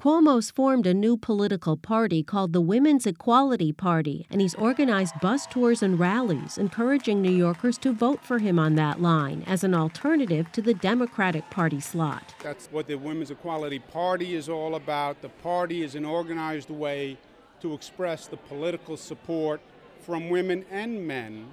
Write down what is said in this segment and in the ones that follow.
Cuomo's formed a new political party called the Women's Equality Party, and he's organized bus tours and rallies, encouraging New Yorkers to vote for him on that line as an alternative to the Democratic Party slot. That's what the Women's Equality Party is all about. The party is an organized way to express the political support from women and men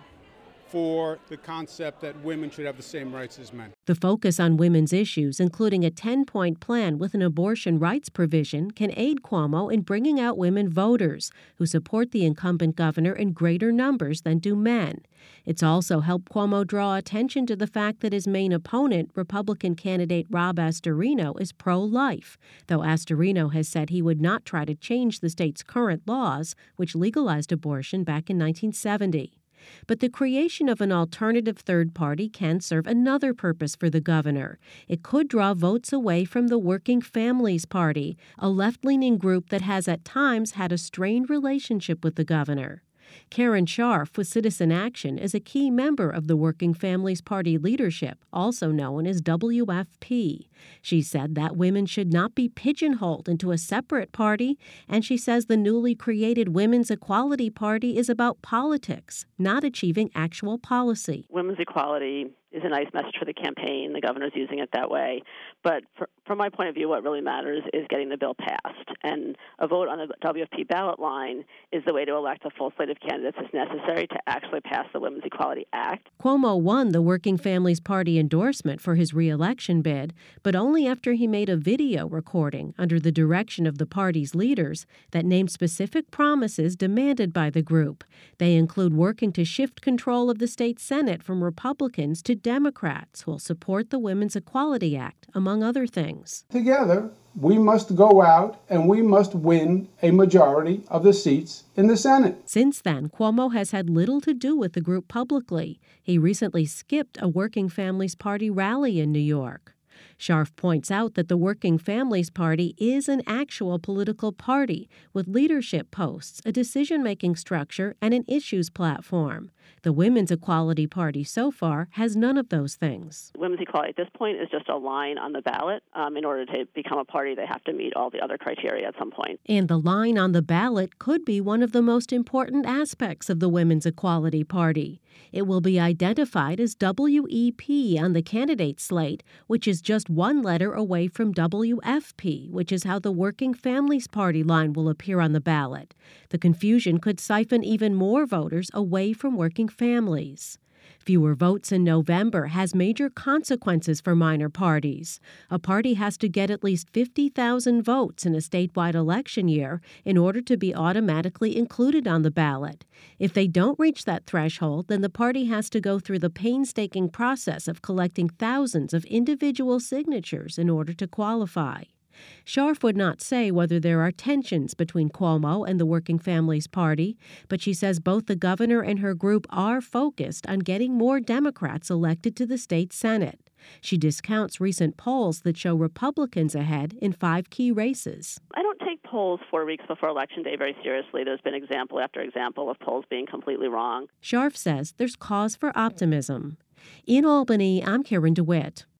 for the concept that women should have the same rights as men. The focus on women's issues, including a 10-point plan with an abortion rights provision, can aid Cuomo in bringing out women voters who support the incumbent governor in greater numbers than do men. It's also helped Cuomo draw attention to the fact that his main opponent, Republican candidate Rob Astorino, is pro-life, though Astorino has said he would not try to change the state's current laws, which legalized abortion back in 1970. But the creation of an alternative third party can serve another purpose for the governor. It could draw votes away from the Working Families Party, a left-leaning group that has at times had a strained relationship with the governor. Karen Scharf with Citizen Action is a key member of the Working Families Party leadership, also known as WFP. She said that women should not be pigeonholed into a separate party, and she says the newly created Women's Equality Party is about politics, not achieving actual policy. Women's equality is a nice message for the campaign. The governor's using it that way. But from my point of view, what really matters is getting the bill passed. And a vote on the WFP ballot line is the way to elect a full slate of candidates as necessary to actually pass the Women's Equality Act. Cuomo won the Working Families Party endorsement for his re-election bid, but only after he made a video recording under the direction of the party's leaders that named specific promises demanded by the group. They include working to shift control of the state Senate from Republicans to Democrats who will support the Women's Equality Act, among other things. Together, we must go out and we must win a majority of the seats in the Senate. Since then, Cuomo has had little to do with the group publicly. He recently skipped a Working Families Party rally in New York. Scharf points out that the Working Families Party is an actual political party with leadership posts, a decision-making structure, and an issues platform. The Women's Equality Party so far has none of those things. Women's equality at this point is just a line on the ballot. In order to become a party, they have to meet all the other criteria at some point. And the line on the ballot could be one of the most important aspects of the Women's Equality Party. It will be identified as WEP on the candidate slate, which is just one letter away from WFP, which is how the Working Families Party line will appear on the ballot. The confusion could siphon even more voters away from working families. Fewer votes in November has major consequences for minor parties. A party has to get at least 50,000 votes in a statewide election year in order to be automatically included on the ballot. If they don't reach that threshold, then the party has to go through the painstaking process of collecting thousands of individual signatures in order to qualify. Scharf would not say whether there are tensions between Cuomo and the Working Families Party, but she says both the governor and her group are focused on getting more Democrats elected to the state Senate. She discounts recent polls that show Republicans ahead in 5 key races. I don't take polls 4 weeks before Election Day very seriously. There's been example after example of polls being completely wrong. Scharf says there's cause for optimism. In Albany, I'm Karen DeWitt.